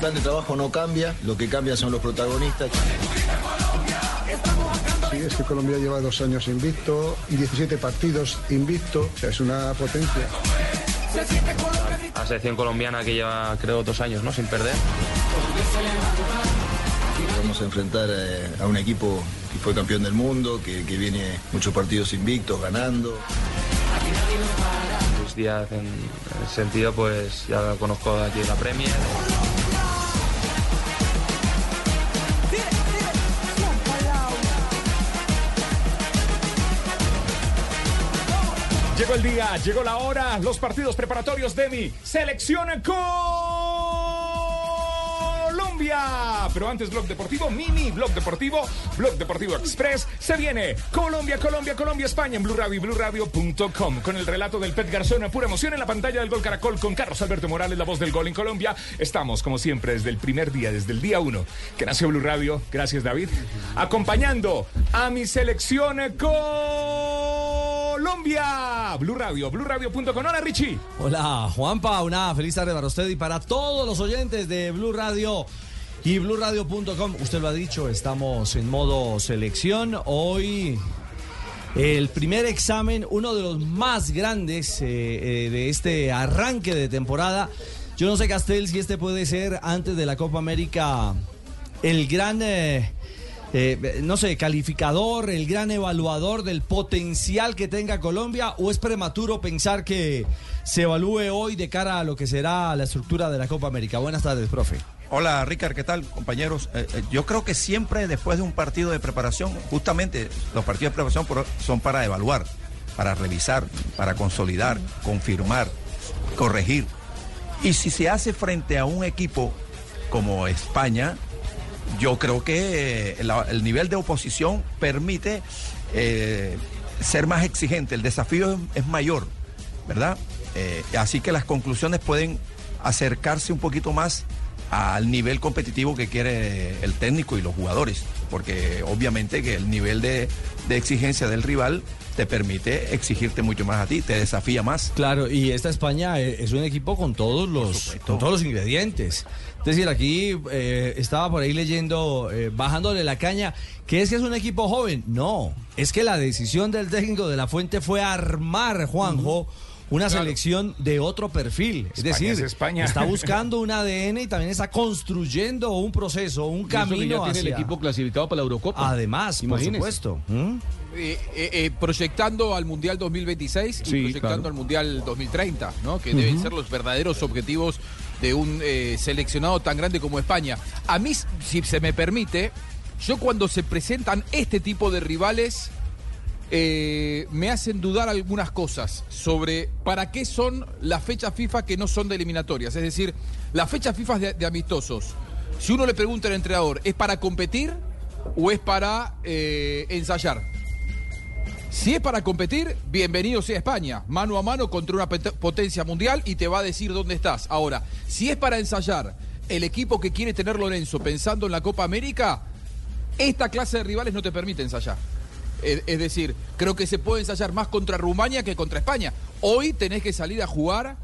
plan de trabajo no cambia, lo que cambia son los protagonistas. Sí, es que Colombia lleva 2 años invicto, 17 partidos invicto, o sea, es una potencia. La selección colombiana que lleva, creo, 2 años, ¿no?, sin perder. Vamos a enfrentar a un equipo que fue campeón del mundo, que viene muchos partidos invictos, ganando. Luis Díaz, en ese sentido, pues ya lo conozco aquí en la Premier. Llegó el día, llegó la hora, los partidos preparatorios de mi selección Colombia. Pero antes, Blog Deportivo, mini Blog Deportivo Express. Se viene Colombia, España en Blue Radio y BlueRadio.com. Con el relato del Pet Garzón, pura emoción en la pantalla del Gol Caracol con Carlos Alberto Morales, la voz del gol en Colombia. Estamos, como siempre, desde el primer día, desde el día 1 que nació Blue Radio. Gracias, David. Acompañando a mi selección Colombia. Blue Radio, BlueRadio.com. Hola, Richie. Hola, Juanpa. Una feliz tarde para usted y para todos los oyentes de Blue Radio y BlueRadio.com. Usted lo ha dicho, estamos en modo selección. Hoy el primer examen, uno de los más grandes de este arranque de temporada. Yo no sé, Castel, si este puede ser antes de la Copa América el gran... no sé, calificador, el gran evaluador del potencial que tenga Colombia, o es prematuro pensar que se evalúe hoy de cara a lo que será la estructura de la Copa América. Buenas tardes, profe. Hola, Ricardo, ¿qué tal, compañeros? Yo creo que siempre después de un partido de preparación, justamente los partidos de preparación son para evaluar, para revisar, para consolidar, confirmar, corregir. Y si se hace frente a un equipo como España, yo creo que el nivel de oposición permite ser más exigente, el desafío es mayor, ¿verdad? Así que las conclusiones pueden acercarse un poquito más al nivel competitivo que quiere el técnico y los jugadores, porque obviamente que el nivel de exigencia del rival te permite exigirte mucho más a ti, te desafía más. Claro, y esta España es un equipo con todos los ingredientes. Es decir, aquí estaba por ahí leyendo, bajándole la caña, que es un equipo joven. No, es que la decisión del técnico de La Fuente fue armar, Juanjo, una selección de otro perfil. Es decir, está buscando un ADN y también está construyendo un proceso, un camino hacia... tiene el equipo clasificado para la Eurocopa. Además, imagínese. Por supuesto. Proyectando al Mundial 2026 y proyectando al Mundial 2030, ¿no? Que deben ser los verdaderos objetivos de un seleccionado tan grande como España. A mí, si se me permite, yo cuando se presentan este tipo de rivales... me hacen dudar algunas cosas sobre para qué son las fechas FIFA que no son de eliminatorias. Es decir, las fechas FIFA de amistosos. Si uno le pregunta al entrenador, ¿es para competir o es para ensayar? Si es para competir, bienvenido sea España. Mano a mano contra una potencia mundial y te va a decir dónde estás. Ahora, si es para ensayar, el equipo que quiere tener Lorenzo pensando en la Copa América, esta clase de rivales no te permite ensayar. Es decir, creo que se puede ensayar más contra Rumania que contra España. Hoy tenés que salir a jugar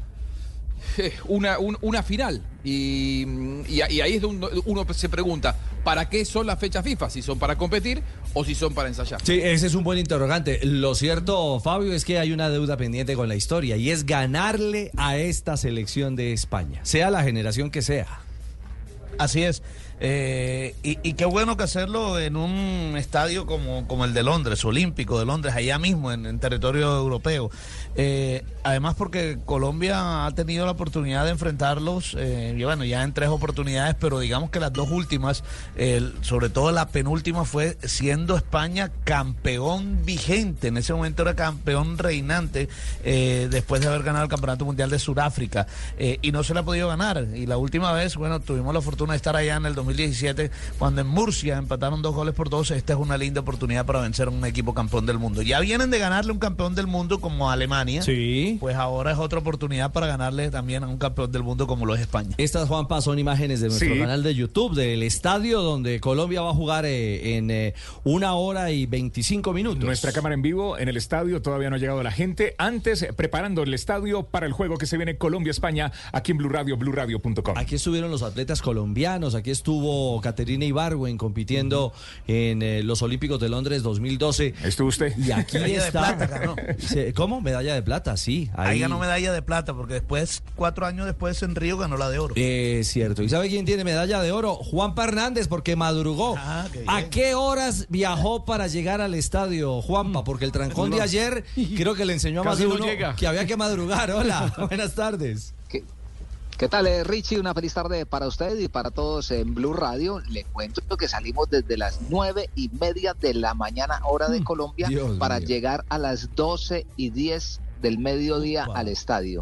una final. Y ahí es donde uno se pregunta, ¿para qué son las fechas FIFA? Si son para competir o si son para ensayar. Sí, ese es un buen interrogante. Lo cierto, Fabio, es que hay una deuda pendiente con la historia y es ganarle a esta selección de España, sea la generación que sea. Así es. Y qué bueno que hacerlo en un estadio como el de Londres, olímpico de Londres, allá mismo en territorio europeo. Además porque Colombia ha tenido la oportunidad de enfrentarlos, y bueno, ya en 3 oportunidades, pero digamos que las 2 últimas, sobre todo la penúltima, fue siendo España campeón vigente. En ese momento era campeón reinante, después de haber ganado el Campeonato Mundial de Sudáfrica, y no se le ha podido ganar. Y la última vez, bueno, tuvimos la fortuna de estar allá en el 2000 2017, cuando en Murcia empataron 2-2. Esta es una linda oportunidad para vencer a un equipo campeón del mundo. Ya vienen de ganarle un campeón del mundo como Alemania. Sí. Pues ahora es otra oportunidad para ganarle también a un campeón del mundo como lo es España. Estas, Juanpa, son imágenes de nuestro canal de YouTube, del estadio donde Colombia va a jugar en 1 hora y 25 minutos. Nuestra cámara en vivo en el estadio, todavía no ha llegado la gente. Antes, preparando el estadio para el juego que se viene Colombia-España, aquí en Blue Radio, BlueRadio.com. Aquí estuvieron los atletas colombianos, aquí estuvo Caterina Ibargüen compitiendo en los Olímpicos de Londres 2012. ¿Estuvo usted? Y aquí medalla está. de plata ganó. ¿Cómo? Medalla de plata, sí. Ahí ganó medalla de plata, porque después, 4 años después en Río ganó la de oro. Cierto. ¿Y sabe quién tiene medalla de oro? Juanpa Hernández, porque madrugó. ¿A qué horas viajó para llegar al estadio, Juanpa? Porque el trancón de ayer creo que le enseñó a más de uno que había que madrugar. Hola, buenas tardes. ¿Qué tal, Richie? Una feliz tarde para usted y para todos en Blue Radio. Le cuento que salimos desde las 9:30 de la mañana, hora de Colombia, Dios para mío. llegar a las 12:10 del mediodía al estadio.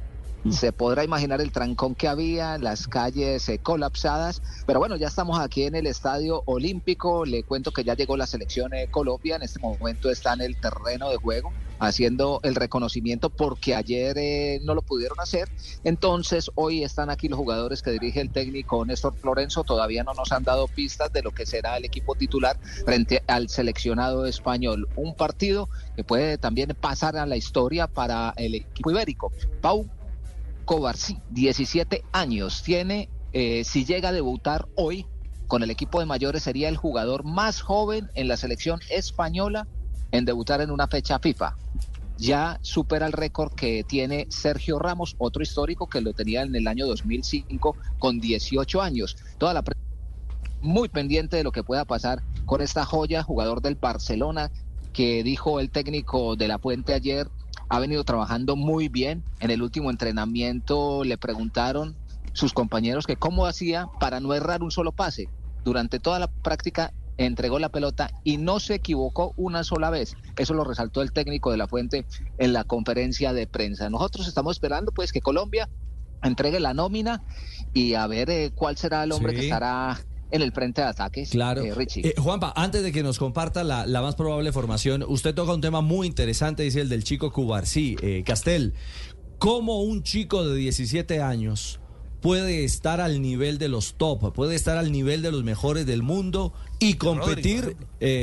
Se podrá imaginar el trancón que había, las calles colapsadas, pero bueno, ya estamos aquí en el Estadio Olímpico. Le cuento que ya llegó la selección Colombia, en este momento está en el terreno de juego haciendo el reconocimiento porque ayer no lo pudieron hacer. Entonces hoy están aquí los jugadores que dirige el técnico Néstor Lorenzo. Todavía no nos han dado pistas de lo que será el equipo titular frente al seleccionado español, un partido que puede también pasar a la historia para el equipo ibérico. Pau Cubarsí, 17 años tiene, si llega a debutar hoy con el equipo de mayores, sería el jugador más joven en la selección española en debutar en una fecha FIFA. Ya supera el récord que tiene Sergio Ramos, otro histórico que lo tenía en el año 2005 con 18 años. Toda la muy pendiente de lo que pueda pasar con esta joya, jugador del Barcelona, que dijo el técnico de la Fuente ayer, ha venido trabajando muy bien. En el último entrenamiento le preguntaron sus compañeros que cómo hacía para no errar un solo pase. Durante toda la práctica entregó la pelota y no se equivocó una sola vez. Eso lo resaltó el técnico de la Fuente en la conferencia de prensa. Nosotros estamos esperando pues que Colombia entregue la nómina y a ver cuál será el hombre que estará en el frente de ataques. Claro. Richie. Juanpa, antes de que nos comparta la más probable formación, usted toca un tema muy interesante, dice el del chico Cubarsí. Castel, ¿cómo un chico de 17 años puede estar al nivel de los top, puede estar al nivel de los mejores del mundo y competir,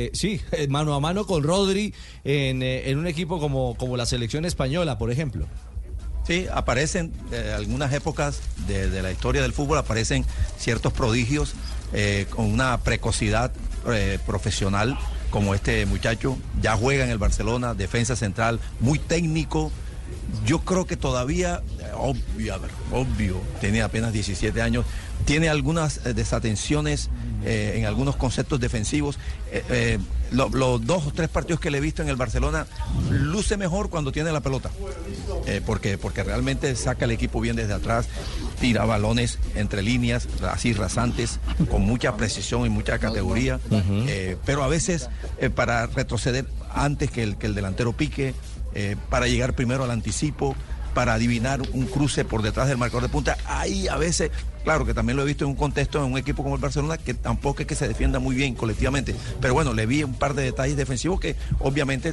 mano a mano con Rodri en un equipo como la selección española, por ejemplo? Sí, aparecen algunas épocas de la historia del fútbol, aparecen ciertos prodigios con una precocidad profesional, como este muchacho. Ya juega en el Barcelona, defensa central, muy técnico. Yo creo que todavía, obvio, tiene apenas 17 años, tiene algunas desatenciones en algunos conceptos defensivos. Los 2 o 3 partidos que le he visto en el Barcelona, luce mejor cuando tiene la pelota, porque realmente saca el equipo bien desde atrás, tira balones entre líneas, así rasantes, con mucha precisión y mucha categoría, pero a veces para retroceder antes que el delantero pique, para llegar primero al anticipo, para adivinar un cruce por detrás del marcador de punta. Ahí a veces, claro que también lo he visto en un contexto, en un equipo como el Barcelona, que tampoco es que se defienda muy bien colectivamente, pero bueno, le vi un par de detalles defensivos que obviamente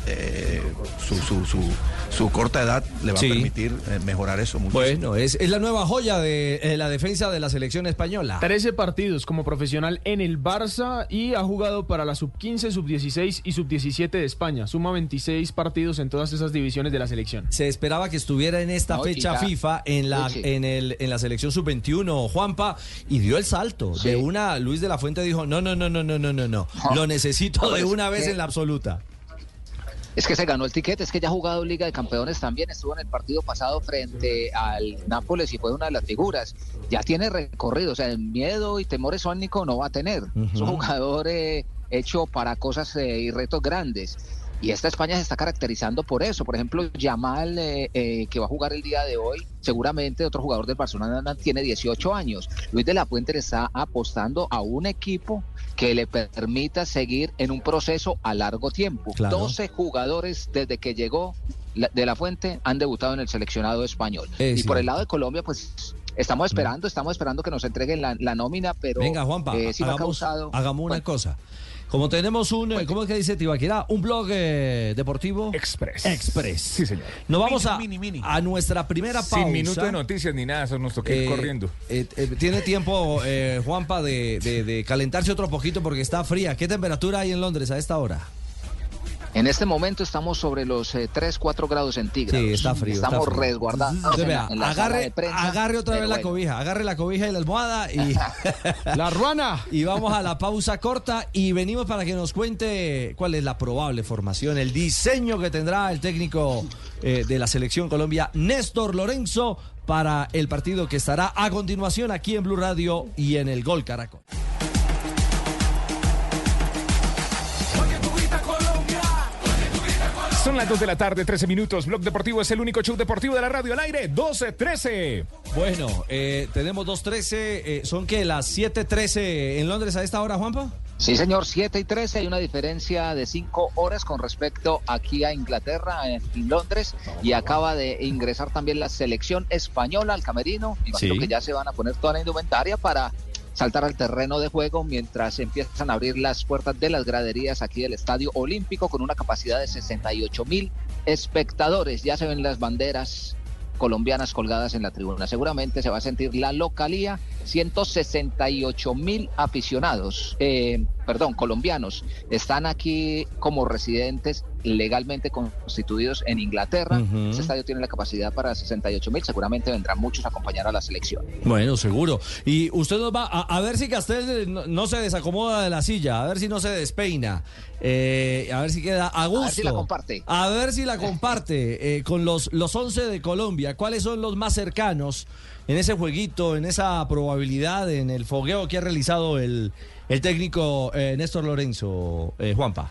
su corta edad le va a permitir mejorar eso mucho. Bueno, es la nueva joya de la defensa de la selección española. 13 partidos como profesional en el Barça y ha jugado para la sub-15, sub-16 y sub-17 de España. Suma 26 partidos en todas esas divisiones de la selección. Se esperaba que estuviera en esta fecha FIFA en la selección sub-21, Juanpa, y dio el salto. De una, Luis de la Fuente dijo, no, lo necesito de una vez en la absoluta. Es que se ganó el tiquete, es que ya ha jugado Liga de Campeones también, estuvo en el partido pasado frente al Nápoles y fue una de las figuras. Ya tiene recorrido, o sea, miedo y temor esónico no va a tener. Es un jugador hecho para cosas y retos grandes. Y esta España se está caracterizando por eso. Por ejemplo, Yamal, que va a jugar el día de hoy, seguramente otro jugador del Barcelona, tiene 18 años. Luis de la Fuente le está apostando a un equipo que le permita seguir en un proceso a largo tiempo. Claro. 12 jugadores desde que llegó de la Fuente han debutado en el seleccionado español. Y por el lado de Colombia, pues Estamos esperando que nos entreguen la nómina, pero venga, Juanpa, sí me ha causado... Hagamos una cosa. Como tenemos ¿cómo es que dice Tibaquirá? Un blog deportivo Express. Sí, señor. Nos vamos a nuestra primera pausa. Sin minuto de noticias ni nada, eso nos toca ir corriendo. Tiene tiempo, Juanpa, de calentarse otro poquito porque está fría. ¿Qué temperatura hay en Londres a esta hora? En este momento estamos sobre los 3-4 grados centígrados. Sí, está frío. Estamos resguardados en la sala de prensa. Agarre otra vez la cobija. Agarre la cobija y la almohada y la ruana. Y vamos a la pausa corta y venimos para que nos cuente cuál es la probable formación, el diseño que tendrá el técnico de la Selección Colombia, Néstor Lorenzo, para el partido que estará a continuación aquí en Blue Radio y en el Gol Caracol. Son las 2 de la tarde, 13 minutos. Blog Deportivo es el único show deportivo de la radio al aire. 12:13. Bueno, tenemos 2:13. ¿Son qué? ¿Las 7:13 en Londres a esta hora, Juanpa? Sí, señor, 7:13. Hay una diferencia de 5 horas con respecto aquí a Inglaterra, en Londres. Y acaba de ingresar también la selección española al camerino. Imagino que ya se van a poner toda la indumentaria para saltar al terreno de juego mientras empiezan a abrir las puertas de las graderías aquí del Estadio Olímpico con una capacidad de 68,000 espectadores. Ya se ven las banderas colombianas colgadas en la tribuna. Seguramente se va a sentir la localía. 168,000 aficionados, colombianos, están aquí como residentes legalmente constituidos en Inglaterra. Este estadio tiene la capacidad para 68,000. Seguramente vendrán muchos a acompañar a la selección. Bueno, seguro. Y usted nos va a ver si Castel no se desacomoda de la silla, a ver si no se despeina, a ver si queda a gusto. A ver si la comparte. A ver si la comparte con los 11 de Colombia. ¿Cuáles son los más cercanos en ese jueguito, en esa probabilidad, en el fogueo que ha realizado el técnico Néstor Lorenzo, Juanpa?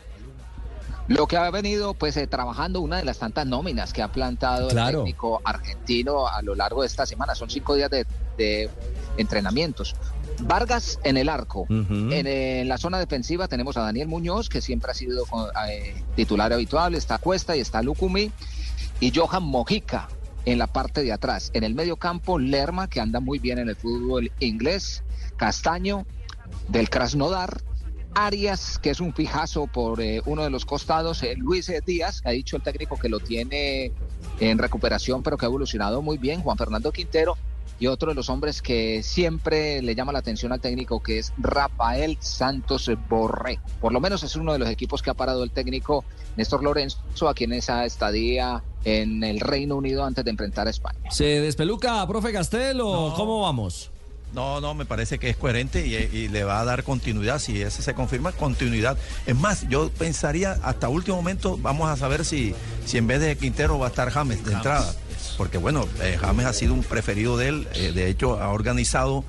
Lo que ha venido trabajando, una de las tantas nóminas que ha plantado el técnico argentino a lo largo de esta semana. Son 5 días de entrenamientos. Vargas en el arco. En la zona defensiva tenemos a Daniel Muñoz, que siempre ha sido titular habitual. Está Cuesta y está Lucumí. Y Johan Mojica en la parte de atrás. En el medio campo, Lerma, que anda muy bien en el fútbol inglés. Castaño del Krasnodar. Arias, que es un fijazo por uno de los costados. Luis Díaz, ha dicho el técnico que lo tiene en recuperación, pero que ha evolucionado muy bien. Juan Fernando Quintero. Y otro de los hombres que siempre le llama la atención al técnico, que es Rafael Santos Borré. Por lo menos es uno de los equipos que ha parado el técnico Néstor Lorenzo aquí en esa estadía en el Reino Unido antes de enfrentar a España. ¿Se despeluca, profe Castel, o cómo vamos? No, me parece que es coherente y le va a dar continuidad. Si ese se confirma, continuidad. Es más, yo pensaría hasta último momento, vamos a saber si en vez de Quintero va a estar James de entrada. Porque bueno, James ha sido un preferido de él. De hecho, ha organizado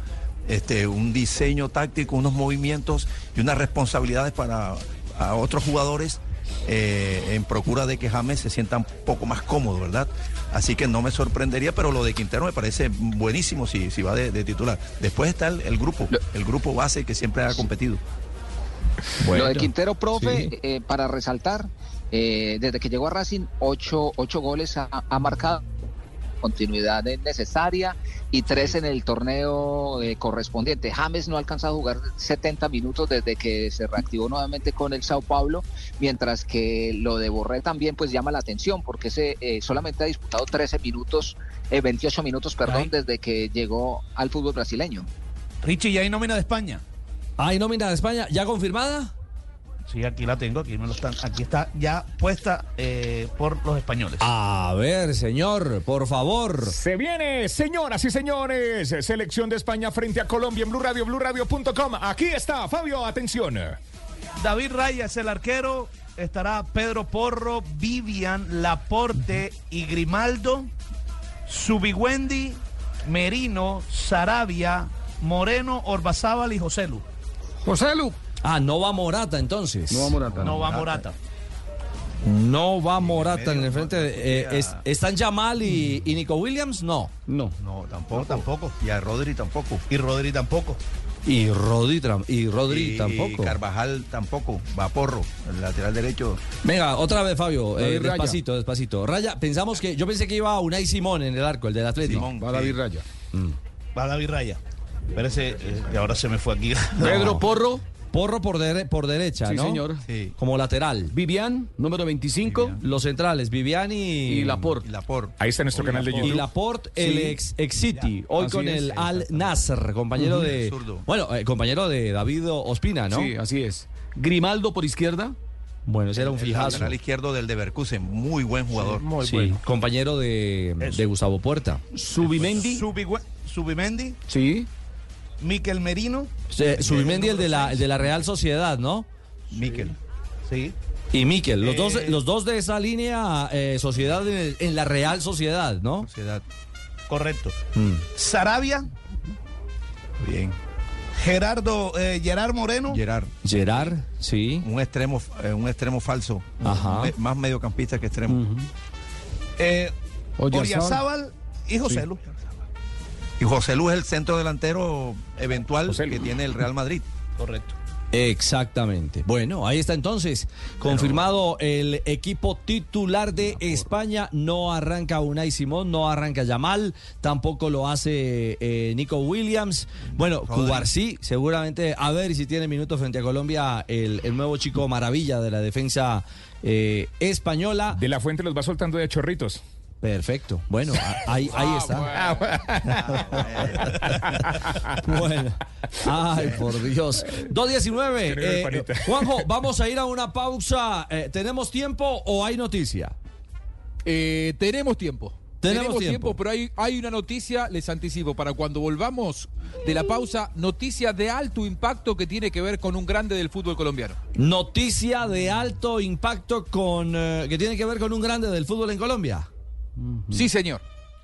un diseño táctico, unos movimientos y unas responsabilidades para otros jugadores en procura de que James se sienta un poco más cómodo, ¿verdad? Así que no me sorprendería, pero lo de Quintero me parece buenísimo si va de titular. Después está el grupo base que siempre ha competido. Bueno, lo de Quintero, profe, para resaltar, desde que llegó a Racing, 8 goles ha marcado. Continuidad necesaria y 3 en el torneo correspondiente. James no ha alcanzado a jugar 70 minutos desde que se reactivó nuevamente con el Sao Paulo, mientras que lo de Borré también llama la atención porque solamente ha disputado 28 minutos, desde que llegó al fútbol brasileño. Richie, ¿ya hay nómina de España? ¿Hay nómina de España ya confirmada? Sí, aquí la tengo, aquí está ya puesta por los españoles. A ver, señor, por favor. Se viene, señoras y señores, selección de España frente a Colombia en Blue Radio, BlueRadio.com. Aquí está, Fabio, atención. David Raya es el arquero, estará Pedro Porro, Vivian, Laporte y Grimaldo, Zubimendi, Merino, Sarabia, Moreno, Orbazábal y Joselu. No va Morata entonces. No va Morata. No va Morata en el frente de, ¿están Yamal y Nico Williams? No, tampoco. Y a Rodri tampoco. Y Rodri tampoco. Y Carvajal tampoco. Va Porro, el lateral derecho. Venga, otra vez, Fabio. Despacito. Raya, yo pensé que iba Unai Simón en el arco, el del Atlético. Va David Raya. Va David Raya. Espérese, que ahora se me fue aquí. Pedro Porro. Porro por derecha, Sí, ¿no? señor. Sí. Como lateral. Vivian, número 25. Los centrales, Vivian y Laporte. Laporte. Ahí está nuestro canal de Y YouTube. Laporte, el ex City, hoy Así con es. el Al Nasser, compañero de... Zurdo. Bueno, compañero de David Ospina, ¿no? Sí, así es. Grimaldo por izquierda. Bueno, ese era un El fijazo. lateral izquierdo del Leverkusen, muy buen jugador. Sí, compañero de Gustavo Puerta. Subimendi. Subimendi, Sí. Miquel Merino. Subimendi, el de la Real Sociedad, ¿no? Miquel. Sí. Y Miquel, los dos de esa línea, Sociedad en la Real Sociedad, ¿no? Sociedad. Correcto. Sarabia, Bien. Gerard Moreno. Gerard, sí. Un extremo falso. Ajá. Más mediocampista que extremo. Oriazábal y José Lu. Y José Lu es el centro delantero eventual José Lu. que tiene el Real Madrid. Correcto. Exactamente. Bueno, ahí está entonces. Confirmado el equipo titular de España. No arranca Unai Simón, no arranca Yamal, tampoco lo hace Nico Williams. Bueno, Cubarsí, seguramente, a ver si tiene minutos frente a Colombia, el nuevo chico maravilla de la defensa española. De la Fuente los va soltando de chorritos. Perfecto. Bueno, ahí está. Bueno. Ay, por Dios. 2:19. Juanjo, vamos a ir a una pausa. ¿Tenemos tiempo o hay noticia? Tenemos tiempo. Tenemos tiempo, pero hay una noticia, les anticipo, para cuando volvamos de la pausa, noticia de alto impacto que tiene que ver con un grande del fútbol colombiano. Noticia de alto impacto que tiene que ver con un grande del fútbol en Colombia. Sí, señor.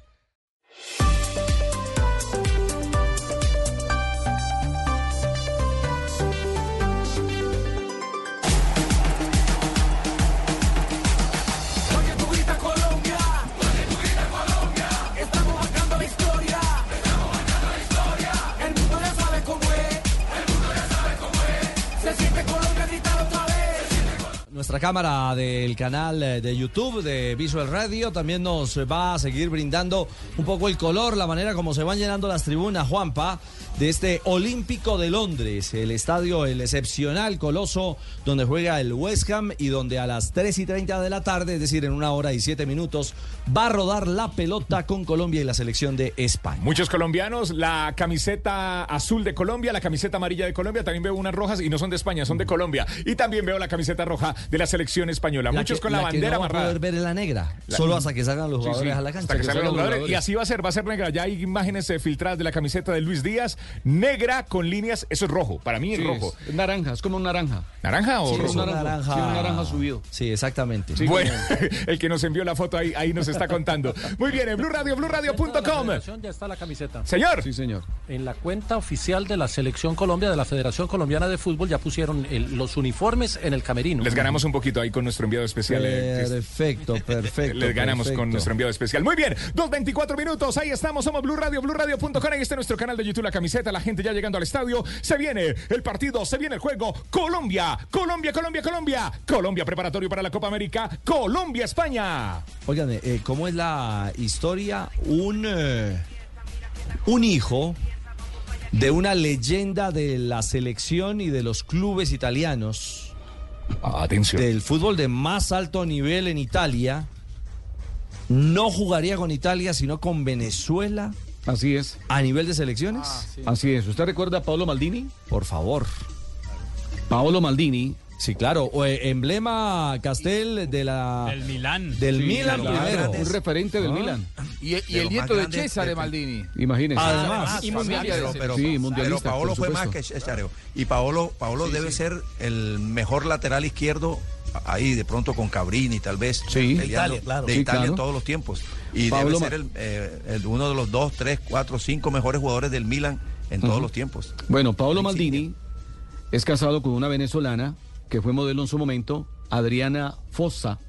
Nuestra cámara del canal de YouTube de Visual Radio también nos va a seguir brindando un poco el color, la manera como se van llenando las tribunas, Juanpa, de este Olímpico de Londres, el estadio, el excepcional Coloso, donde juega el West Ham y donde a las 3:30 de la tarde, es decir, en 1 hora y 7 minutos, va a rodar la pelota con Colombia y la selección de España. Muchos colombianos, la camiseta azul de Colombia, la camiseta amarilla de Colombia, también veo unas rojas y no son de España, son de Colombia. Y también veo la camiseta roja de la selección española. Muchos con la bandera no amarrada. Va a poder ver en la negra, solo hasta que salgan los jugadores a la cancha. Hasta que salgan los jugadores. Y así va a ser negra. Ya hay imágenes filtradas de la camiseta de Luis Díaz, negra con líneas, eso es rojo, para mí es rojo. Es naranja, es como un naranja. ¿Naranja o Sí, rojo? es un naranja. Sí, un naranja subido. Sí, exactamente. Sí, Bueno, el que nos envió la foto ahí nos está contando. Muy bien, en Blue Radio, BlueRadio.com. Ya está la camiseta. Señor. Sí, señor. En la cuenta oficial de la Selección Colombia, de la Federación Colombiana de Fútbol, ya pusieron los uniformes en el camerino. Les ganamos un poquito ahí con nuestro enviado especial. Perfecto. Les ganamos con nuestro enviado especial. Muy bien, 2:24 minutos. Ahí estamos, somos Blue Radio, BluRadio.com. Ahí está nuestro canal de YouTube, la camiseta, la gente ya llegando al estadio. Se viene el partido, se viene el juego. Colombia preparatorio para la Copa América. Colombia, España. Oigan, ¿cómo es la historia? Un hijo de una leyenda de la selección y de los clubes italianos. Atención. Del fútbol de más alto nivel en Italia. No jugaría con Italia, sino con Venezuela. Así es. ¿A nivel de selecciones? Sí. Así es. ¿Usted recuerda a Paolo Maldini? Por favor. Paolo Maldini. Sí, claro. Emblema Castel de la... Del Milán. Del Sí, Milan claro, primero. un referente del Milan. Y el nieto de César Maldini. Imagínense. Además, y mundialista. Sí, mundialista, pero Paolo por fue más que supuesto. Chareo. Y Paolo debe ser el mejor lateral izquierdo ahí de pronto con Cabrini tal vez Sí. peleando Italia, claro. de Sí, Italia claro. en todos los tiempos y Paolo debe ser uno de los 2, 3, 4, 5 mejores jugadores del Milan en todos los tiempos. Bueno, Paolo Maldini es casado con una venezolana que fue modelo en su momento, Adriana Fossa,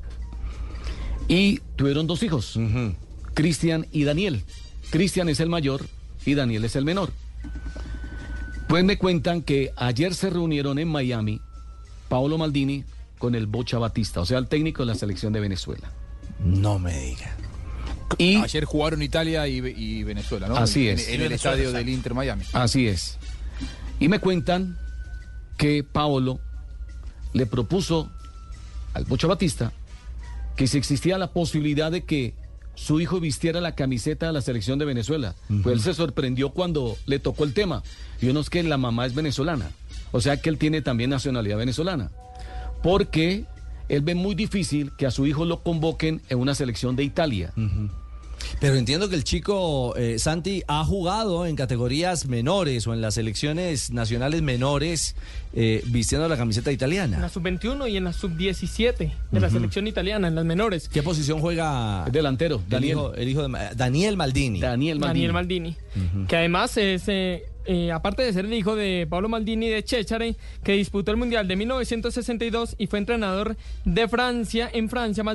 y tuvieron 2 hijos, Cristian y Daniel. Cristian es el mayor y Daniel es el menor. Pues me cuentan que ayer se reunieron en Miami Paolo Maldini con el Bocha Batista, o sea, el técnico de la selección de Venezuela. No me diga. Y ayer jugaron Italia y Venezuela, ¿no? Así es. En el estadio del Inter Miami. Así es. Y me cuentan que Paolo le propuso al Pocho Batista que si existía la posibilidad de que su hijo vistiera la camiseta de la selección de Venezuela. Pues él se sorprendió cuando le tocó el tema. Y uno es que la mamá es venezolana. O sea que él tiene también nacionalidad venezolana. Porque él ve muy difícil que a su hijo lo convoquen en una selección de Italia. Pero entiendo que el chico Santi ha jugado en categorías menores o en las selecciones nacionales menores vistiendo la camiseta italiana. En la sub-21 y en la sub-17 de la selección italiana, en las menores. ¿Qué posición juega? Delantero, Daniel. El hijo de Daniel Maldini. Daniel Maldini. Que además es... aparte de ser el hijo de Paolo Maldini de Cesare, que disputó el Mundial de 1962 y fue entrenador de Francia, en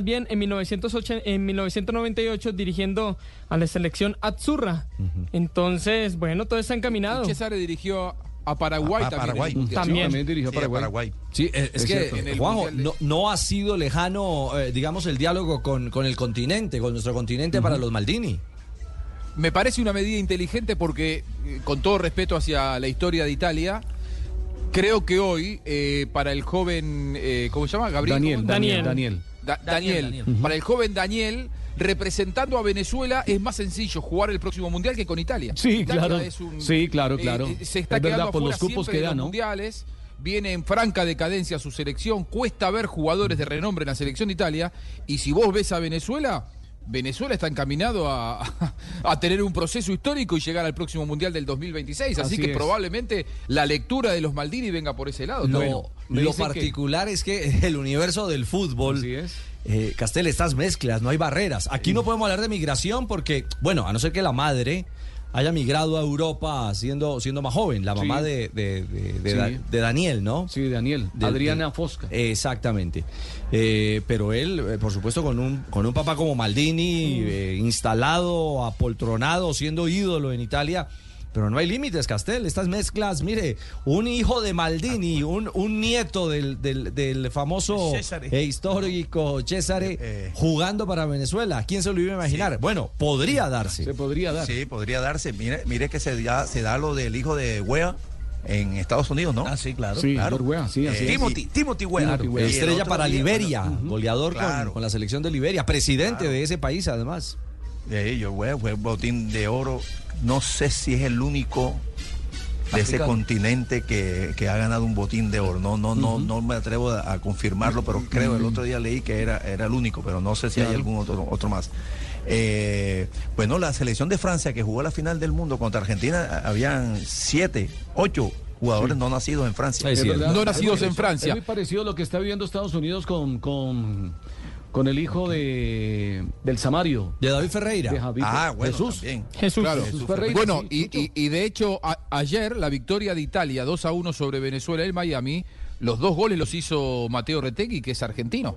1998, dirigiendo a la selección Azzurra. Entonces, bueno, todo está encaminado. Cesare dirigió a Paraguay también. También dirigió a Paraguay. Sí, es que, Juanjo, no ha sido lejano, digamos, el diálogo con el continente, con nuestro continente para los Maldini. Me parece una medida inteligente porque, con todo respeto hacia la historia de Italia, creo que hoy, para el joven, ¿cómo se llama? Gabriel. Daniel. Daniel. Para el joven Daniel, representando a Venezuela, es más sencillo jugar el próximo Mundial que con Italia. Sí, Italia claro. claro. Se está es quedando verdad, por los afuera cupos siempre que de da, los ¿no? mundiales. Viene en franca decadencia su selección. Cuesta ver jugadores de renombre en la selección de Italia. Y si vos ves a Venezuela está encaminado a tener un proceso histórico y llegar al próximo Mundial del 2026. Así que probablemente la lectura de los Maldini venga por ese lado. Lo particular es que el universo del fútbol, Castel, estas mezclas, no hay barreras. Aquí no podemos hablar de migración porque, bueno, a no ser que la madre haya migrado a Europa siendo más joven, la mamá de Daniel, ¿no? Sí, Daniel, Adriana Fosca. Exactamente. Pero él, por supuesto, con un papá como Maldini, instalado, apoltronado, siendo ídolo en Italia. Pero no hay límites, Castel, estas mezclas, mire, un hijo de Maldini, un nieto del famoso histórico Cesare jugando para Venezuela. ¿Quién se lo iba a imaginar? Sí. Bueno, podría darse. Se podría dar. Sí, podría darse. Mire que se da lo del hijo de Weah en Estados Unidos, ¿no? Ah, sí, claro. Sí, claro. Weah, sí, así Timothy Weah. Estrella para Liberia, goleador con la selección de Liberia, presidente de ese país además. Fue botín de oro. No sé si es el único de ese continente que ha ganado un botín de oro. No me atrevo a confirmarlo, pero creo el otro día leí que era el único, pero no sé si hay algún otro más. Bueno, la selección de Francia que jugó la final del mundo contra Argentina, habían 7, 8 jugadores no nacidos en Francia. No nacidos en Francia. Es muy parecido a lo que está viviendo Estados Unidos con el hijo del Samario. De David Ferreira. Bueno, Jesús. También. Jesús Ferreira. Bueno, y de hecho, ayer la victoria de Italia 2-1 sobre Venezuela en Miami, los 2 goles los hizo Mateo Retegui, que es argentino.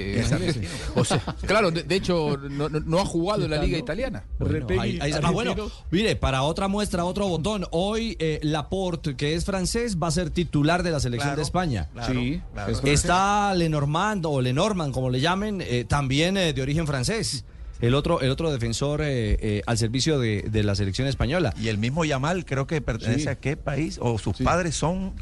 O sea, claro, de hecho, no ha jugado en la liga italiana. Bueno, mire, para otra muestra, otro botón. Hoy Laporte, que es francés, va a ser titular de la selección de España. Claro. Está Lenormand, como le llamen, también de origen francés. El otro defensor al servicio de la selección española. Y el mismo Yamal, creo que pertenece a qué país, o sus padres son...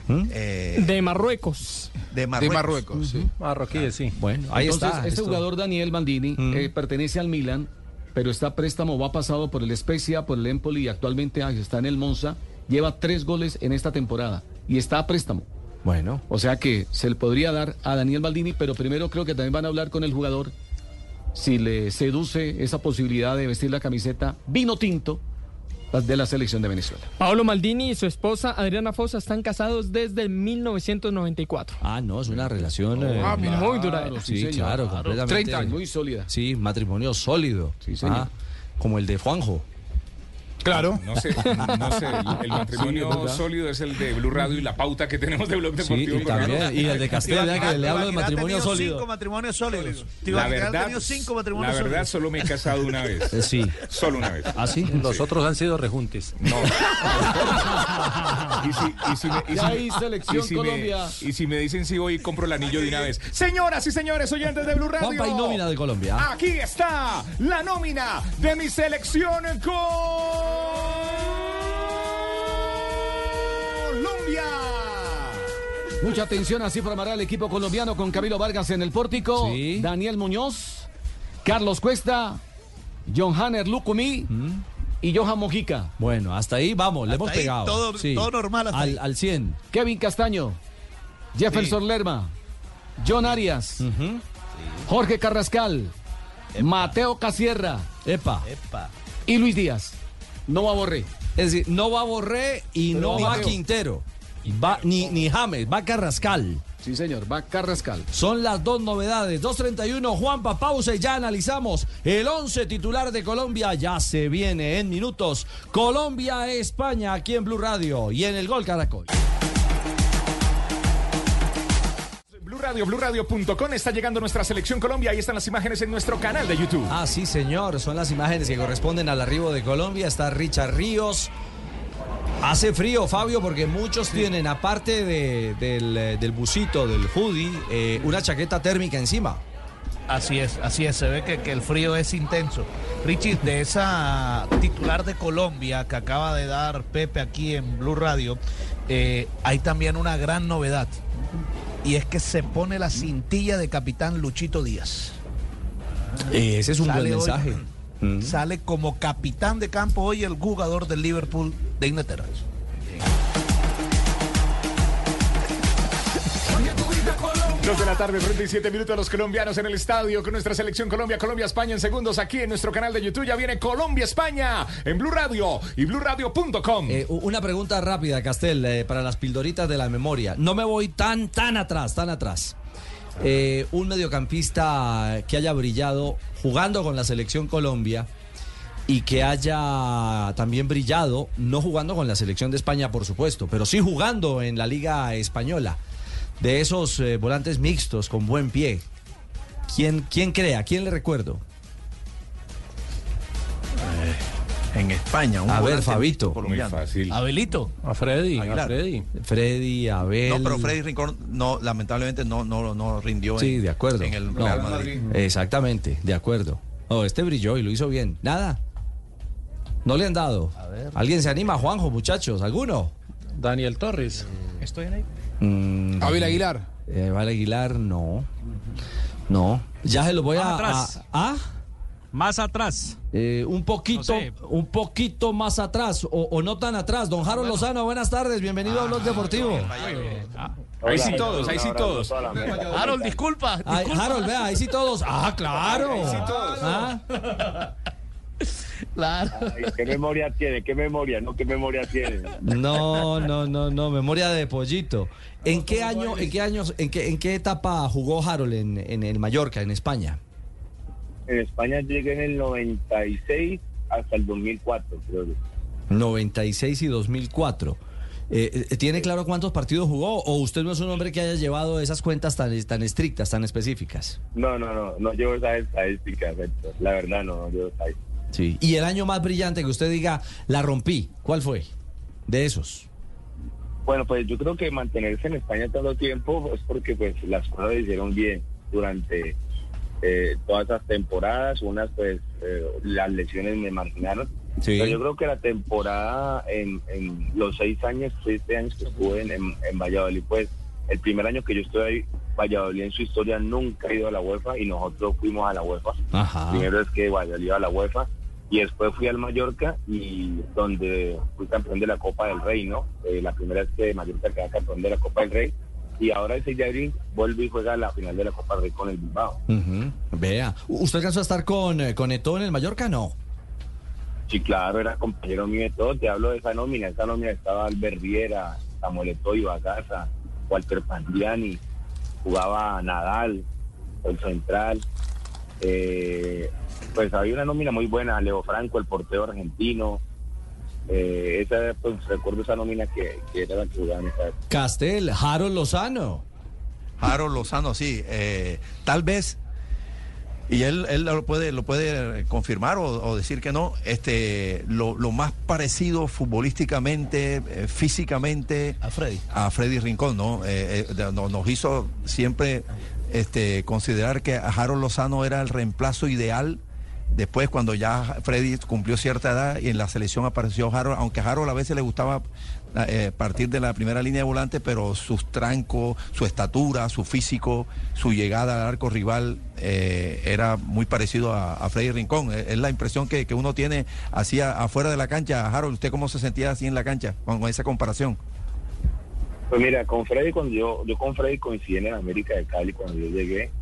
de Marruecos. De Marruecos, sí. Marroquíes, sí. Bueno, ahí entonces, está. Este jugador Daniel Maldini pertenece al Milan, pero está a préstamo, va pasado por el Spezia, por el Empoli y actualmente está en el Monza. Lleva 3 goles en esta temporada y está a préstamo. Bueno. O sea que se le podría dar a Daniel Maldini, pero primero creo que también van a hablar con el jugador si le seduce esa posibilidad de vestir la camiseta vino tinto de la selección de Venezuela. Paolo Maldini y su esposa Adriana Fossa están casados desde 1994. No, es una relación muy duradera. Sí, claro, completamente. 30 años. Muy sólida. Sí, matrimonio sólido. Sí, señor. Como el de Juanjo. Claro. No sé, el matrimonio sólido es el de Blue Radio y la pauta que tenemos de Blog Deportivo. Sí, y también, y el de Castella, que le hablo de matrimonio sólido. 5 matrimonios sólidos. La verdad, solo me he casado una vez. Sí. Solo una vez. ¿Ah, sí? Los otros han sido rejuntes. No. Y si me dicen si voy, compro el anillo de una vez. Señoras y señores oyentes de Blue Radio. Juanpa y nómina de Colombia. Aquí está la nómina de mi selección Colombia. Mucha atención, así formará el equipo colombiano con Camilo Vargas en el pórtico, sí. Daniel Muñoz, Carlos Cuesta, John Hanner Lucumí y Johan Mojica. Bueno, hasta ahí vamos, le hemos pegado. Todo normal hasta ahí. Al 100. Kevin Castaño, Jefferson Lerma, John Arias, Jorge Carrascal, Mateo Casierra, y Luis Díaz. No va Borré. Es decir, no va Borré y pero no va Mateo. Quintero. Va, ni James, va Carrascal. Sí, señor, va Carrascal. Son las dos novedades. 2:31, Juanpa, pausa y ya analizamos el 11 titular de Colombia. Ya se viene en minutos. Colombia-España aquí en Blue Radio y en el Gol Caracol. BlueRadio.com está llegando nuestra selección Colombia. Ahí están las imágenes en nuestro canal de YouTube. Ah, sí, señor. Son las imágenes que corresponden al arribo de Colombia. Está Richard Ríos. Hace frío, Fabio, porque muchos tienen, aparte del busito, del hoodie, una chaqueta térmica encima. Así es. Se ve que el frío es intenso. Richie, de esa titular de Colombia que acaba de dar Pepe aquí en Blue Radio, hay también una gran novedad. Y es que se pone la cintilla de capitán Luchito Díaz. Ese es un buen mensaje. Sale como capitán de campo hoy el jugador del Liverpool de Inglaterra. 2 de la tarde, 37 minutos, los colombianos en el estadio con nuestra selección Colombia-España en segundos aquí en nuestro canal de YouTube. Ya viene Colombia-España en Blue Radio y BlueRadio.com. Una pregunta rápida, Castel, para las pildoritas de la memoria. No me voy tan atrás. Un mediocampista que haya brillado jugando con la selección Colombia y que haya también brillado, no jugando con la selección de España, por supuesto, pero sí jugando en la Liga Española. De esos volantes mixtos con buen pie, ¿quién crea? ¿Quién le recuerdo? En España. A ver, Fabito. Muy fácil. Abelito. A Freddy. Freddy, Abel. No, pero Freddy Rincón lamentablemente no rindió. Sí, de acuerdo. En el Real Madrid. Exactamente, de acuerdo. Este brilló y lo hizo bien. Nada. No le han dado. A ver. ¿Alguien se anima, Juanjo, muchachos? ¿Alguno? Daniel Torres. ¿Estoy en ahí? Abel Aguilar. Abel Aguilar, no. Ya se lo voy Más atrás. Un poquito más atrás o no tan atrás. Don Harold Lozano, buenas tardes, bienvenido a Blog Deportivo. Ahí sí todos. Harold, disculpa. Harold, vea, ahí sí todos. Ah, claro. Ahí sí todos. Claro. Ay, ¿qué memoria tiene? ¿Qué memoria tiene? No, memoria de pollito. ¿En qué etapa jugó Harold en el Mallorca, en España? En España llegué en el 96 hasta el 2004, creo. 96 y 2004. ¿Tiene claro cuántos partidos jugó o usted no es un hombre que haya llevado esas cuentas tan estrictas, tan específicas? No llevo esas estadísticas, la verdad no llevo estadísticas. Sí. ¿Y el año más brillante que usted diga, la rompí? ¿Cuál fue de esos? Bueno, pues yo creo que mantenerse en España tanto tiempo es porque pues las cosas se hicieron bien durante todas esas temporadas. Unas pues las lesiones me marginaron. Sí. Pero yo creo que la temporada en los 7 años que estuve en Valladolid, pues el primer año que yo estuve ahí, Valladolid en su historia nunca ha ido a la UEFA y nosotros fuimos a la UEFA. Ajá. Primero es que Valladolid iba a la UEFA y después fui al Mallorca y donde fui campeón de la Copa del Rey, ¿no? La primera vez que Mallorca queda campeón de la Copa del Rey y ahora el 6 de abril vuelve y juega la final de la Copa del Rey con el Bilbao. Vea, ¿usted alcanzó a estar con Eto'o en el Mallorca, no? Sí, claro, era compañero mío de todo. Te hablo de esa nómina estaba Albert Riera, Samuel Eto'o, Ibagaza, Walter Pandiani, jugaba Nadal, el central. Pues había una nómina muy buena, Leo Franco, el portero argentino, esa, pues recuerdo esa nómina que era la que jugaba en esa época. Castel, Harold Lozano. Harold Lozano, sí. Tal vez, y él lo puede confirmar o decir que no, lo más parecido futbolísticamente, físicamente a Freddy Rincón, ¿no? Nos hizo siempre considerar que Harold Lozano era el reemplazo ideal. Después, cuando ya Freddy cumplió cierta edad y en la selección apareció Harold, aunque a Harold a veces le gustaba partir de la primera línea de volante, pero sus trancos, su estatura, su físico, su llegada al arco rival era muy parecido a Freddy Rincón. Es la impresión que uno tiene así afuera de la cancha. Harold, ¿usted cómo se sentía así en la cancha con esa comparación? Pues mira, con Freddy, cuando yo con Freddy coincidí en el América de Cali cuando yo llegué.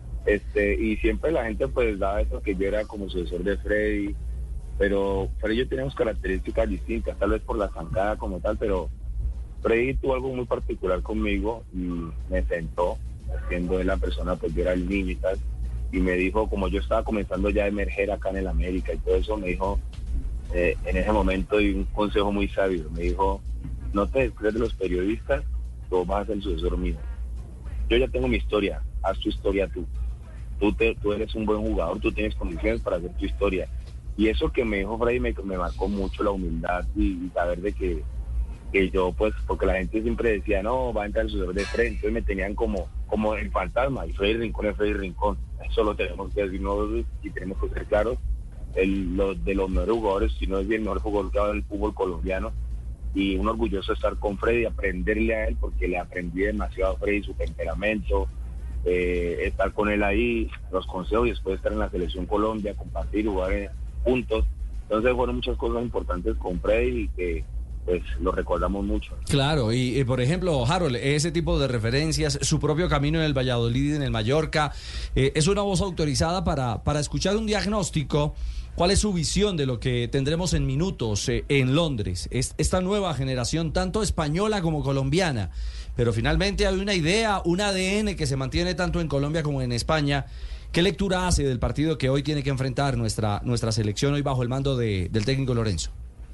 Y siempre la gente pues daba eso, que yo era como sucesor de Freddy, pero Freddy y yo teníamos características distintas, tal vez por la zancada como tal, pero Freddy tuvo algo muy particular conmigo y me sentó, siendo él la persona, pues yo era el niño y tal, y me dijo, como yo estaba comenzando ya a emerger acá en el América y todo eso, me dijo en ese momento, y un consejo muy sabio, me dijo, no te descuides de los periodistas, tú vas a ser el sucesor mío. Yo ya tengo mi historia, haz tu historia tú. Tú eres un buen jugador, tú tienes condiciones para hacer tu historia. Y eso que me dijo Freddy me marcó mucho, la humildad y saber de que yo, pues, porque la gente siempre decía, no, va a entrar el sucesor de Freddy, entonces me tenían como el fantasma, y Freddy Rincón es Freddy Rincón. Eso lo tenemos que decir nosotros y tenemos que ser claros, de los mejores jugadores, si no es el mejor jugador que ha dado el fútbol colombiano, y un orgulloso estar con Freddy, aprenderle a él, porque le aprendí demasiado a Freddy, su temperamento, estar con él ahí, los consejos, y después estar en la selección Colombia, compartir, jugar juntos. Entonces fueron muchas cosas importantes con Freddy y que pues lo recordamos mucho. Claro, y por ejemplo, Harold, ese tipo de referencias, su propio camino en el Valladolid, en el Mallorca, es una voz autorizada para escuchar un diagnóstico. ¿Cuál es su visión de lo que tendremos en minutos en Londres? Esta nueva generación, tanto española como colombiana, pero finalmente hay una idea, un ADN que se mantiene tanto en Colombia como en España. ¿Qué lectura hace del partido que hoy tiene que enfrentar nuestra selección hoy bajo el mando del técnico Lorenzo?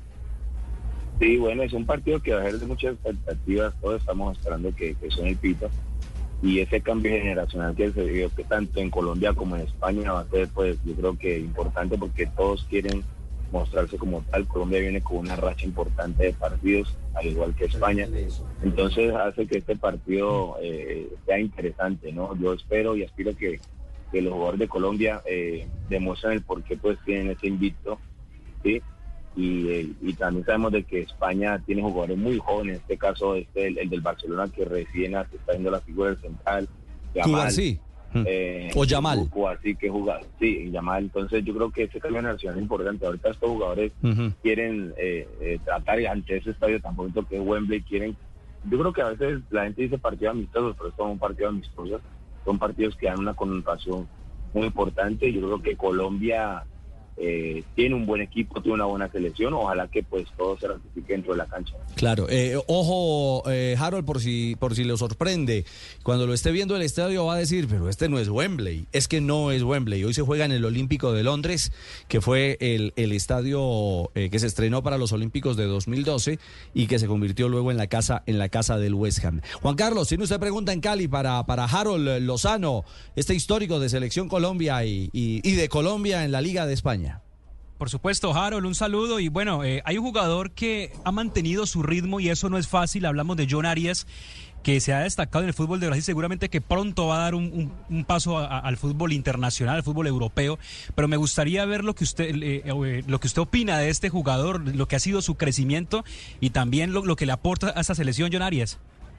Sí, bueno, es un partido que va a ser de muchas expectativas, todos estamos esperando que suene el pito. Y ese cambio generacional que se dio, que tanto en Colombia como en España va a ser, pues, yo creo que importante porque todos quieren mostrarse como tal. Colombia viene con una racha importante de partidos, al igual que España. Entonces hace que este partido sea interesante, ¿no? Yo espero y aspiro que los jugadores de Colombia demuestren el por qué pues tienen ese invicto, ¿sí? Y también sabemos de que España tiene jugadores muy jóvenes, en este caso el del Barcelona, que recién se está viendo la figura del central, Yamal, sí. O Yamal. Así que jugar, sí, Yamal. Entonces yo creo que ese cambio nacional es importante. Ahorita estos jugadores quieren tratar ante ese estadio tan bonito que es Wembley, yo creo que a veces la gente dice partido amistoso, pero esto es un partido amistoso, son partidos que dan una connotación muy importante. Yo creo que Colombia tiene un buen equipo, tiene una buena selección, ojalá que pues todo se ratifique dentro de la cancha. Claro, ojo Harold, por si lo sorprende, cuando lo esté viendo el estadio va a decir, pero este no es Wembley. Es que no es Wembley, hoy se juega en el Olímpico de Londres, que fue el estadio que se estrenó para los Olímpicos de 2012 y que se convirtió luego en la casa del West Ham. Juan Carlos, tiene usted pregunta en Cali para Harold Lozano, este histórico de Selección Colombia y de Colombia en la Liga de España. Por supuesto, Harold, un saludo. Y bueno, hay un jugador que ha mantenido su ritmo y eso no es fácil. Hablamos de John Arias, que se ha destacado en el fútbol de Brasil. Seguramente que pronto va a dar un paso al fútbol internacional, al fútbol europeo. Pero me gustaría ver lo que usted opina de este jugador, lo que ha sido su crecimiento y también lo que le aporta a esta selección, John Arias.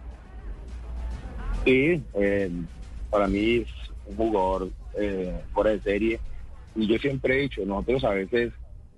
Sí, para mí es un jugador fuera de serie. Y yo siempre he dicho, nosotros a veces,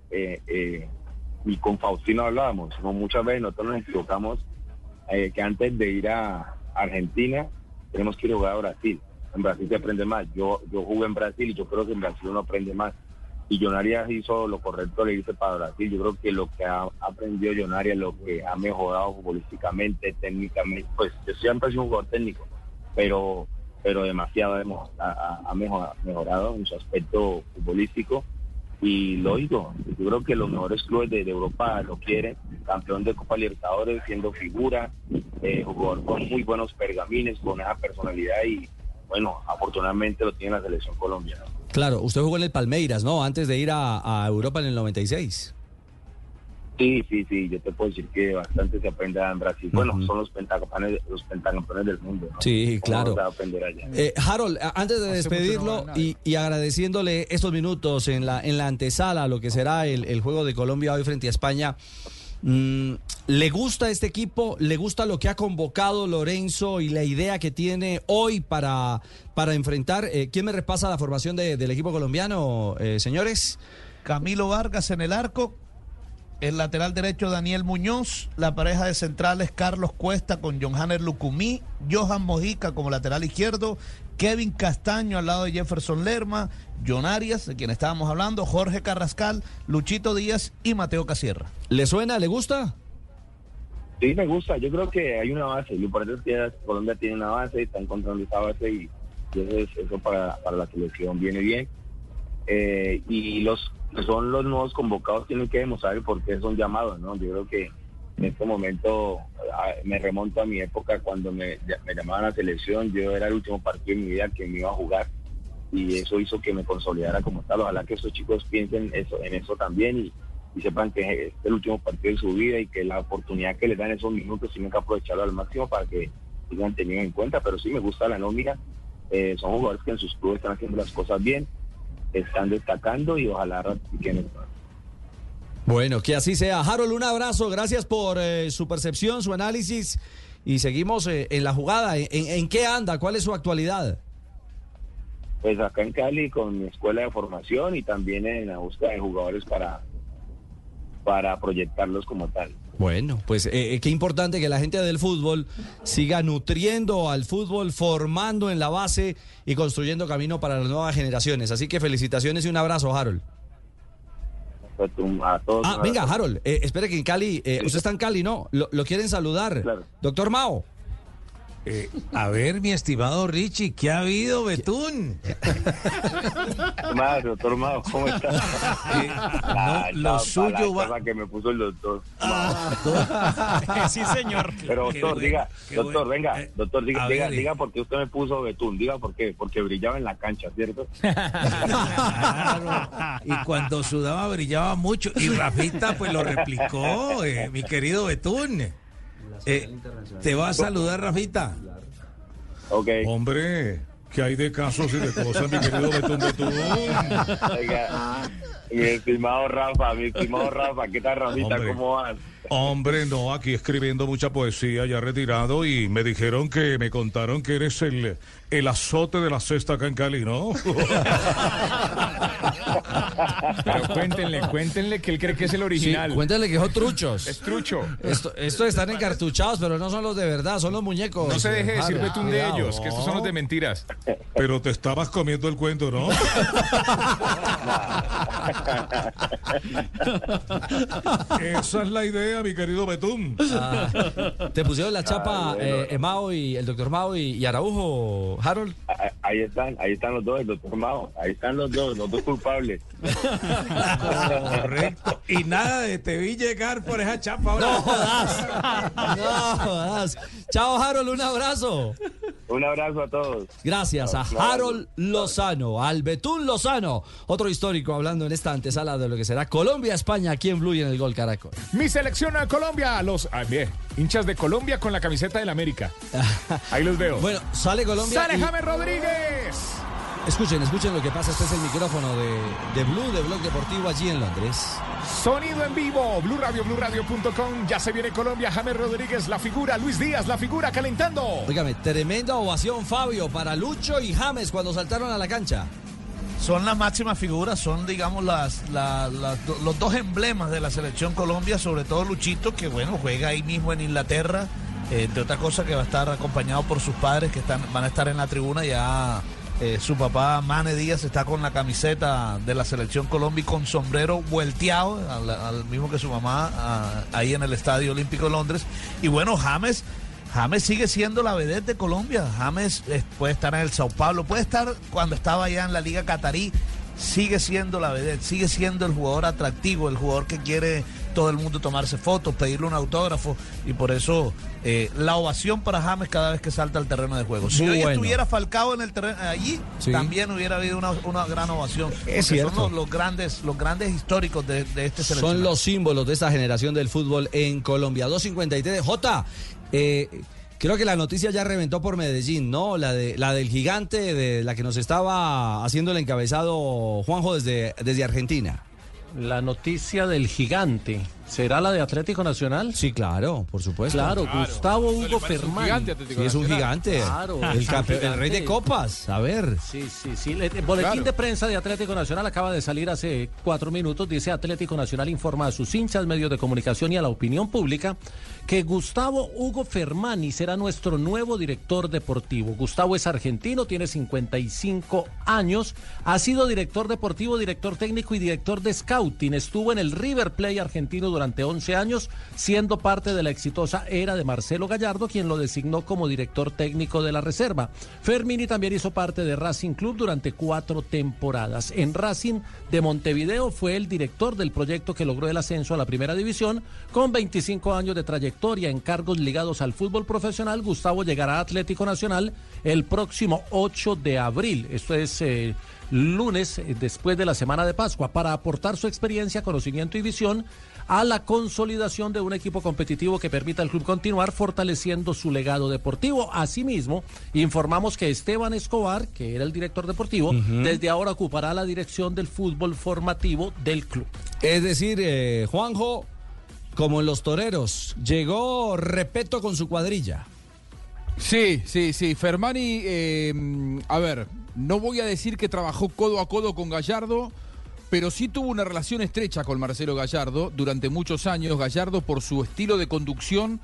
y con Faustino hablábamos, muchas veces nosotros nos equivocamos, que antes de ir a Argentina, tenemos que ir a jugar a Brasil. En Brasil se aprende más. Yo jugué en Brasil y yo creo que en Brasil uno aprende más. Y John Arias hizo lo correcto, le hice para Brasil. Yo creo que lo que ha aprendido John Arias, lo que ha mejorado futbolísticamente, técnicamente, pues yo siempre he sido un jugador técnico, pero demasiado ha mejorado en su aspecto futbolístico y lógico, yo creo que los mejores clubes de Europa lo quieren, campeón de Copa Libertadores, siendo figura, jugador con muy buenos pergamines, con esa personalidad y bueno, afortunadamente lo tiene la selección colombiana. Claro, usted jugó en el Palmeiras, ¿no? Antes de ir a Europa en el 96. Sí, yo te puedo decir que bastante se aprende en Brasil. Bueno, son los pentacampeones del mundo, ¿no? Sí, claro. Vamos a aprender allá. Harold, antes de despedirlo y agradeciéndole estos minutos en la antesala a lo que será el juego de Colombia hoy frente a España, ¿le gusta este equipo? ¿Le gusta lo que ha convocado Lorenzo y la idea que tiene hoy para enfrentar? ¿Quién me repasa la formación del equipo colombiano, señores? Camilo Vargas en el arco. El lateral derecho Daniel Muñoz, la pareja de centrales Carlos Cuesta con Johanner Lucumí, Johan Mojica como lateral izquierdo, Kevin Castaño al lado de Jefferson Lerma, John Arias, de quien estábamos hablando, Jorge Carrascal, Luchito Díaz y Mateo Casierra. ¿Le suena? ¿Le gusta? Sí, me gusta. Yo creo que hay una base. Lo importante es que Colombia tiene una base, está encontrando esa base y eso para la selección viene bien. Y los que son los nuevos convocados tienen que demostrar por qué son llamados, ¿no? Yo creo que en este momento me remonto a mi época cuando me llamaban a la selección. Yo era el último partido de mi vida que me iba a jugar y eso hizo que me consolidara como tal. Ojalá que esos chicos piensen en eso también y sepan que es el último partido de su vida y que la oportunidad que les dan esos minutos tienen que aprovecharlo al máximo para que sigan teniendo en cuenta. Pero sí me gusta la nómina. Son jugadores que en sus clubes están haciendo las cosas bien, están destacando y ojalá ratifiquen el plan. Bueno, que así sea. Harold, un abrazo, gracias por su percepción, su análisis y seguimos en la jugada. ¿En qué anda? ¿Cuál es su actualidad? Pues acá en Cali con mi escuela de formación y también en la búsqueda de jugadores para proyectarlos como tal. Bueno, pues qué importante que la gente del fútbol siga nutriendo al fútbol, formando en la base y construyendo camino para las nuevas generaciones. Así que felicitaciones y un abrazo, Harold. A todos. Venga, Harold, espere que en Cali, usted está en Cali, ¿no? Lo quieren saludar. Claro. Doctor Mao. A ver, mi estimado Richie, ¿qué ha habido, Betún? Doctor Mao, ¿cómo estás? Lo suyo va... que me puso el doctor. Sí, señor. Pero doctor, diga, diga por qué usted me puso Betún. Diga por qué, porque brillaba en la cancha, ¿cierto? Claro. Y cuando sudaba brillaba mucho. Y Rafita pues lo replicó, mi querido Betún. Te va a saludar, Rafita. Okay. Hombre, ¿qué hay de casos y de cosas, mi querido Betún? Oiga, mi estimado Rafa, ¿qué tal, Rafita? Hombre. ¿Cómo vas? Hombre, no, aquí escribiendo mucha poesía, ya retirado, y me contaron que eres el azote de la cesta acá en Cali, ¿no? Pero cuéntenle que él cree que es el original. Sí, cuéntenle que son truchos. Es trucho. Esto están encartuchados, pero no son los de verdad, son los muñecos. No se deje decir Betún de ellos, que estos son los de mentiras. Pero te estabas comiendo el cuento, ¿no? Esa es la idea, mi querido Betún. ¿Te pusieron la chapa Mao y el doctor Mao y Araujo, Harold? Ahí están los dos, el doctor Mao. Ahí están los dos culpables. Correcto. Y nada de te vi llegar por esa chapa ahora. No jodas. Chao, Harold, un abrazo. Un abrazo a todos. Gracias a Harold Lozano, al Betún Lozano, otro histórico hablando en esta antesala de lo que será Colombia-España aquí en Blue y en el Gol Caracol. Mi selección a Colombia, los hinchas de Colombia con la camiseta del América. Ahí los veo. Bueno, sale Colombia. ¡Sale James Rodríguez! Escuchen lo que pasa. Este es el micrófono de Blue, de Blog Deportivo allí en Londres. Sonido en vivo, BlueRadio.com. Ya se viene Colombia, James Rodríguez, la figura, Luis Díaz, la figura calentando. Óigame, tremenda ovación, Fabio, para Lucho y James cuando saltaron a la cancha. Son las máximas figuras, son digamos los dos emblemas de la selección Colombia, sobre todo Luchito, que bueno, juega ahí mismo en Inglaterra, entre otras cosas que va a estar acompañado por sus padres que van a estar en la tribuna ya. Su papá Mane Díaz está con la camiseta de la selección Colombia y con sombrero vuelteado al mismo que su mamá ahí en el Estadio Olímpico de Londres. Y bueno, James sigue siendo la vedette de Colombia. James puede estar en el Sao Paulo, puede estar cuando estaba allá en la Liga Catarí, sigue siendo la vedette, sigue siendo el jugador atractivo, el jugador que quiere todo el mundo tomarse fotos, pedirle un autógrafo, y por eso la ovación para James cada vez que salta al terreno de juego. Si hoy estuviera Falcao en el terreno allí, también hubiera habido una gran ovación. Es cierto. Son los grandes históricos de este seleccionado. Son los símbolos de esta generación del fútbol en Colombia. 2:53. Jota, creo que la noticia ya reventó por Medellín, ¿no? La del gigante, de la que nos estaba haciendo el encabezado Juanjo desde Argentina. La noticia del gigante, ¿será la de Atlético Nacional? Sí, claro, por supuesto. Claro, Gustavo Hugo Fermán. Sí, es un gigante. Claro, el rey de copas, a ver. Sí. El boletín de prensa de Atlético Nacional acaba de salir hace 4 minutos. Dice: Atlético Nacional informa a sus hinchas, medios de comunicación y a la opinión pública que Gustavo Hugo Fermani será nuestro nuevo director deportivo. Gustavo es argentino, tiene 55 años, ha sido director deportivo, director técnico y director de scouting. Estuvo en el River Plate argentino durante 11 años, siendo parte de la exitosa era de Marcelo Gallardo, quien lo designó como director técnico de la reserva. Fermini también hizo parte de Racing Club durante 4 temporadas. En Racing de Montevideo fue el director del proyecto que logró el ascenso a la primera división. Con 25 años de trayectoria en cargos ligados al fútbol profesional, Gustavo llegará a Atlético Nacional el próximo 8 de abril. Esto es lunes, después de la semana de Pascua, para aportar su experiencia, conocimiento y visión a la consolidación de un equipo competitivo que permita al club continuar fortaleciendo su legado deportivo. Asimismo, informamos que Esteban Escobar, que era el director deportivo, desde ahora ocupará la dirección del fútbol formativo del club. Es decir, Juanjo, como en los toreros, llegó Repeto con su cuadrilla. Sí. Fermani, a ver, no voy a decir que trabajó codo a codo con Gallardo, pero sí tuvo una relación estrecha con Marcelo Gallardo durante muchos años. Gallardo, por su estilo de conducción,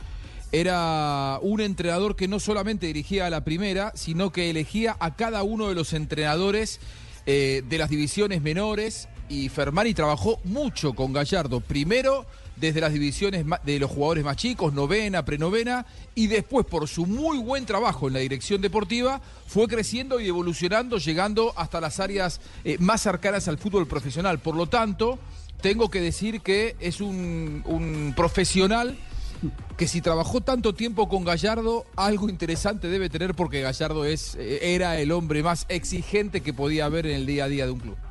era un entrenador que no solamente dirigía a la primera, sino que elegía a cada uno de los entrenadores de las divisiones menores, y Fermani trabajó mucho con Gallardo, primero desde las divisiones de los jugadores más chicos, novena, prenovena, y después por su muy buen trabajo en la dirección deportiva fue creciendo y evolucionando, llegando hasta las áreas más cercanas al fútbol profesional. Por lo tanto, tengo que decir que es un profesional que, si trabajó tanto tiempo con Gallardo, algo interesante debe tener, porque Gallardo era el hombre más exigente que podía haber en el día a día de un club.